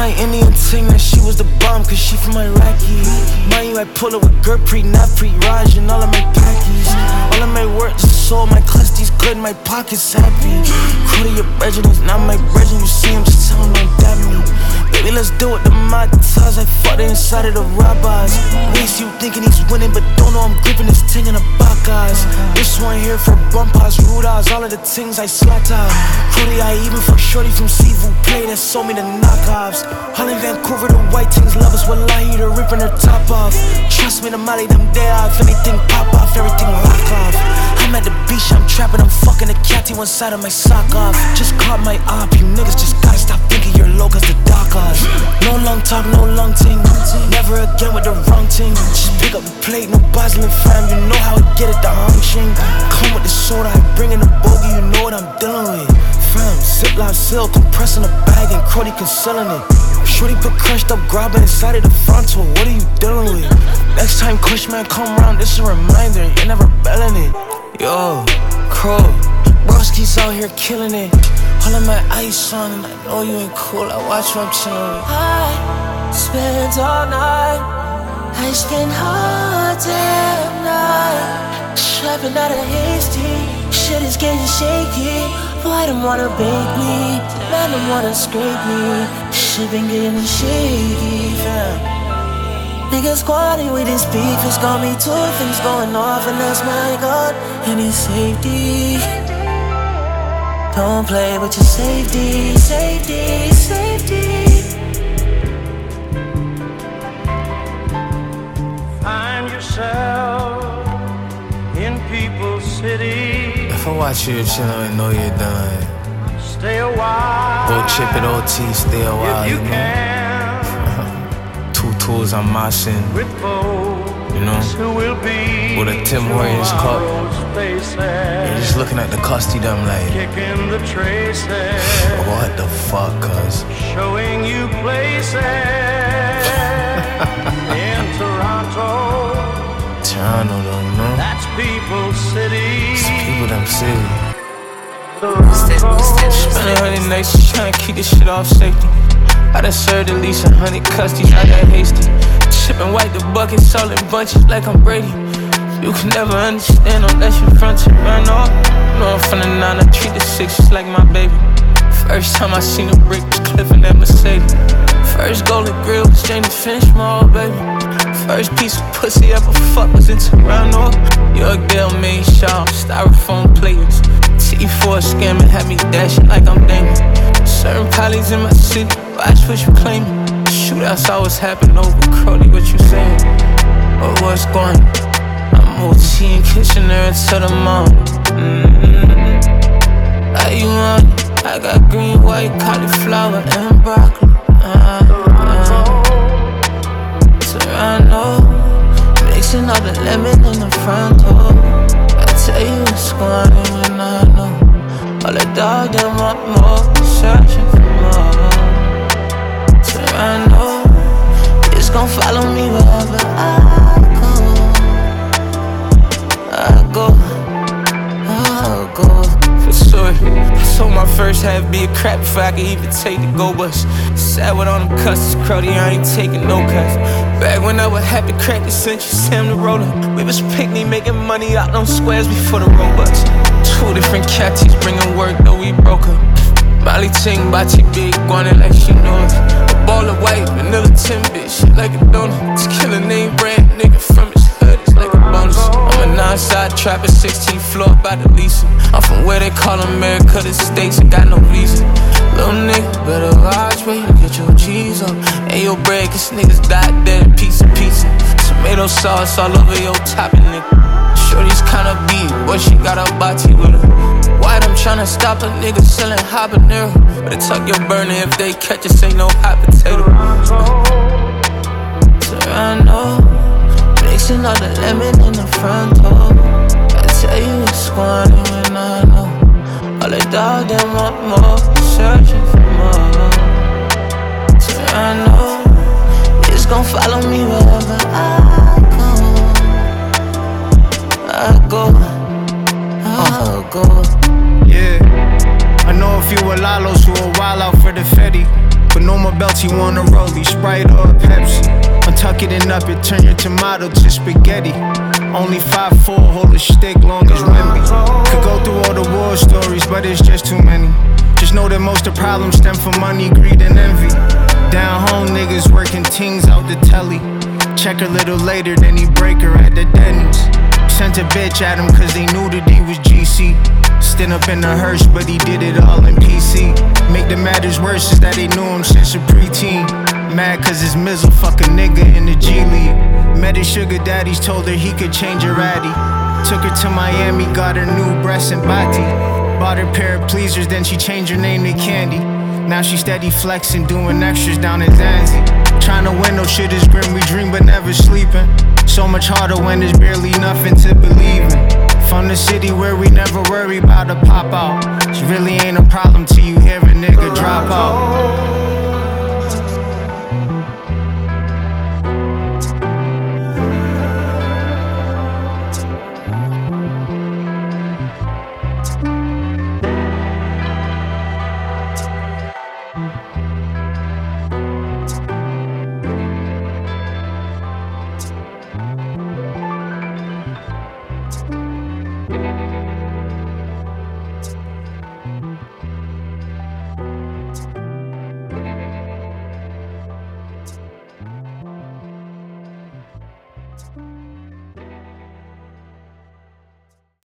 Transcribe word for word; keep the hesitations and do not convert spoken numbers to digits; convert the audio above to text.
my Indian ting that she was the bomb, cause she from Iraqi. Mind you, I pull up with Gurpreet, not Preet Raj, and all of my packies. All of my work is sold, my clusty's good, my pocket's happy. Cody, your brethren is not my brethren, you see him, just tell him don't dab me. Baby, let's do it, the Matas, I fought it inside of the Rabbis. Waste you thinking he's winning, but don't know I'm gripping this ting in the Bacchus. This one here for bumpers, rudas, all of the things I slaughter. Cody, I even fuck shorty from Sivu Play that sold me the knockoffs. All in Vancouver, the white things love us, wallahi, they're ripping her top off. Trust me, the Mali, them there, if anything pop off, everything lock off. I'm at the beach, I'm trapping, I'm fucking the catty one side of my sock off. Just caught my op, you niggas just gotta stop thinking you're low, cause the doc off. No long talk, no long ting, never again with the wrong ting. Just pick up the plate, no Basel fam, you know how I get it, the hung ching. Come with the soda, I bring in the bogey, you know what I'm dealing with. Fam, ziplock silk, compressing the bag and Crody concealing it. Shorty put crushed up grab inside of the frontal, what are you dealing with? Next time Kushman come round, this a reminder, you're never belling it. Yo, Crow, Broski's out here killing it. All of my ice on and I know you ain't cool, I watch you, I'm chillin'. I spent all night, I spent all damn night trapping out of hasty, shit is getting shaky. Boy, them wanna bake me, man, them wanna scrape me. Shit been getting shaky, fam. Niggas squatting with this beef, it's got me two things going off, and that's my God and his safety. Don't play with your safety, safety, safety. Find yourself in People's City. If I watch you chillin' and know you're done, stay a while. Go chip it O T, stay a while, if you, you know. Can. Two tools I'm moshing, with folks you know, who will be with a Tim Hortons cup. You're just looking at the custy them like, kicking the traces. What the fuck, cuz? Showing you places in Toronto. Toronto though, you know? That's People's City. It's people them city. Toronto. Spend a hundred nights just trying to keep this shit off safety. I done served at least a hundred custies, not that hasty. Shipping white the buckets, all in bunches like I'm Brady. You can never understand unless you front to run off. No, I'm from the nine, I treat the six just like my baby. First time I seen a brick was Cliff in that Mercedes. First golden grill was Jane to finish my old baby. First piece of pussy ever fuck was in Toronto. Young Dale made Shaw, styrofoam players. T four scamming had me dashing like I'm Damon. Certain polys in my city, watch what you claiming. Shootouts always happen over Crody, what you saying? Or what's going on? I'm O T in Kitchener until the morning. Mm-hmm. How you want it? I got green, white, cauliflower, and broccoli. Uh, uh. Toronto, mixing all the lemon in the front door. I tell you what's going on when I know. All the dog, them want more, searching for more. Toronto, it's gon' follow me wherever I go. I go, I go. For sure, I sold my first half be a crap before I could even take the go bus. Sat with on them cusses, crowdy, I ain't taking no cuts. Back when I was happy, crack the century, Sam the roller. We was picnic, making money out on squares before the robots. Two different catties bringing work, though we broke up. Molly ting, Bachi big, guanin' like she knows. A ball of white, vanilla tin bitch, shit like a donut. It's killer name brand, nigga from his hood, it's like a bonus. I'm a nine-side trapper, sixteenth floor, by the Lisa. I'm from where they call America, the States, and got no visa. Little nigga, better watch where you get your cheese up. And your bread, cause niggas died dead, piece of pizza. Tomato sauce all over your topping, nigga. Shorty's kinda beat, but she got a body with her. White, I'm tryna stop a nigga selling habanero. Better tuck your burner if they catch us, ain't no hot potato. Toronto, mixing all the lemon in the front door. I tell you what's going on when I know. All the dog, them want more, searching for more. Toronto, it's gon' follow me wherever I go. I go, I go. Yeah, I know a few Alalos who are wild out for the Fetty. But no more belts, he want a Rollie, Sprite or a Pepsi. Untuck it and up it, turn your tomato to spaghetti. Only five four, hold a stick long as Wemby. Could go through all the war stories, but it's just too many. Just know that most of the problems stem from money, greed, and envy. Down home, niggas working tings out the telly. Check a little later, then he break her at the Denny's. Sent a bitch at him cause they knew that he was G C. Stand up in a hearse, but he did it all in P C. Make the matters worse is that they knew him since a preteen. Mad cause his mizzle fuck a nigga in the G League. Met his sugar daddies, told her he could change her addy. Took her to Miami, got her new breasts and body. Bought her pair of pleasers, then she changed her name to Candy. Now she steady flexing, doing extras down in Zanzi. Tryna win, no shit is grim, we dream but never sleeping. So much harder when there's barely nothing to believe in. From the city where we never worry about a pop out. It really ain't a problem till you hear a nigga drop out.